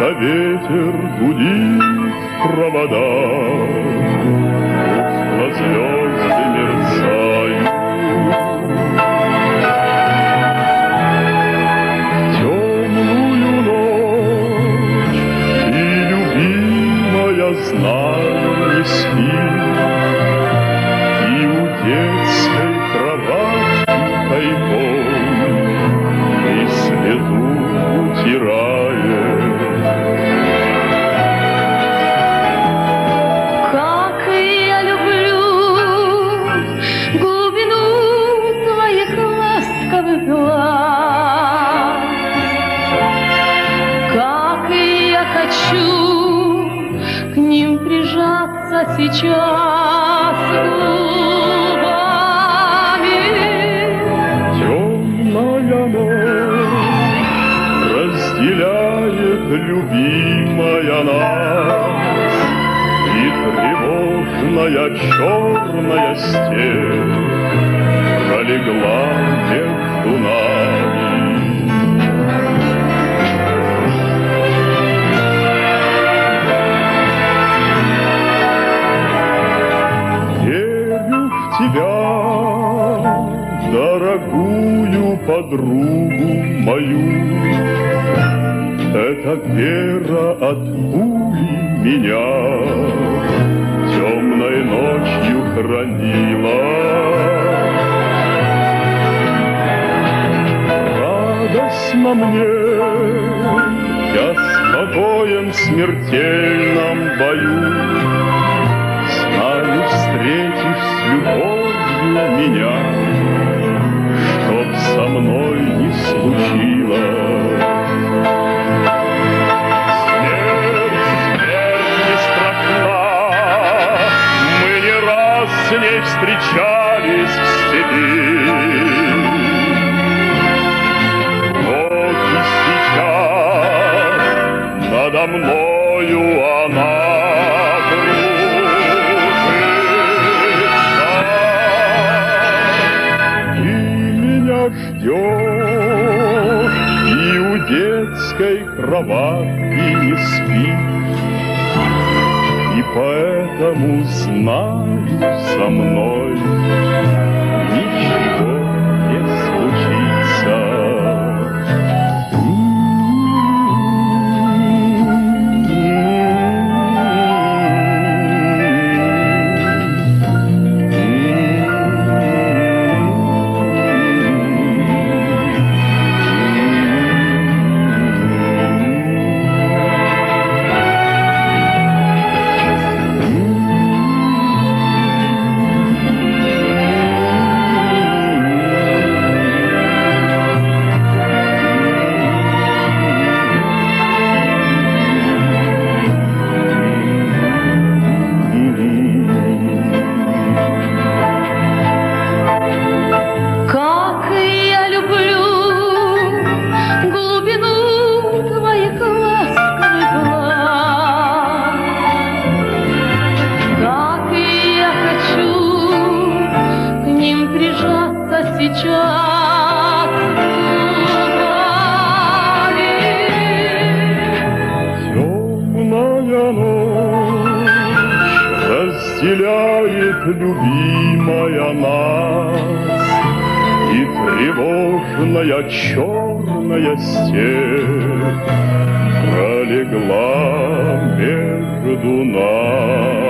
ветер гудит в проводах, тускло звезды мерцают. Темную ночь и любимая, знаю, не спит, и у детской кровати тайком и слезу утирает. Как я люблю глубину твоих ласковых глаз, как я хочу к ним прижаться сейчас губами. Темная ночь разделяет любимая нас, и тревожная черная степь пролегла между нами. Верю в тебя, дорогую подругу мою, эта вера от пули меня темной ночью хранила. Радостно мне, я с покоем в смертельном бою, знаю, встретишь с любовью меня, чтоб со мной не случилось. С ней встречались в степи. Вот и сейчас надо мною она кружится. Ты меня ждешь, и у детской кроватки не спишь, и поэтому знаю, со мной ничего не случится. Сейчас темная ночь разделяет любимая нас, и тревожная черная степь пролегла между нами.